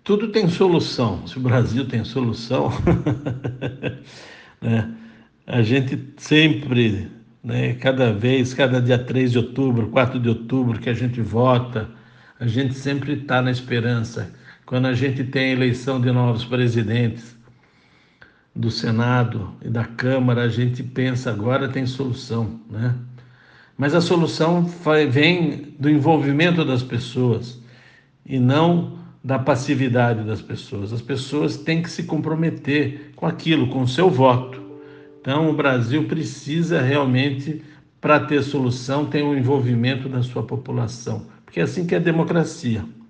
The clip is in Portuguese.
Tudo tem solução. Se o Brasil tem solução, né? A gente sempre, né, cada vez, cada dia 3 de outubro, 4 de outubro que a gente vota, a gente sempre está na esperança. Quando a gente tem a eleição de novos presidentes do Senado e da Câmara, a gente pensa agora tem solução, né? Mas a solução vem do envolvimento das pessoas e não da passividade das pessoas. As pessoas têm que se comprometer com aquilo, com o seu voto. Então, o Brasil precisa realmente, para ter solução, ter um envolvimento da sua população, porque é assim que é a democracia.